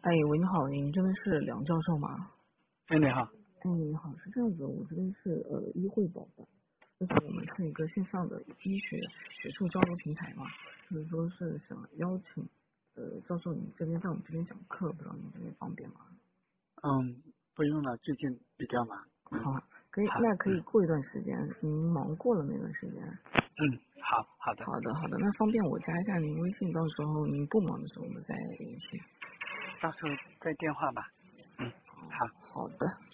哎，喂，你好，您这边是梁教授吗？ 哎，你好。 哎，你好，是这样子，我这边是医惠保的，就是我们是一个线上的医学学术交流平台嘛，就是说是想邀请教授你这边在我们这边讲课，不知道您这边方便吗？ 不用了，最近比较忙。 好，可以， 好。 那可以过一段时间，您忙过了那段时间。 好的。 好的，好的，那方便我加一下您微信，到时候您不忙的时候我们再联系。 到时候再电话吧。好。 好的。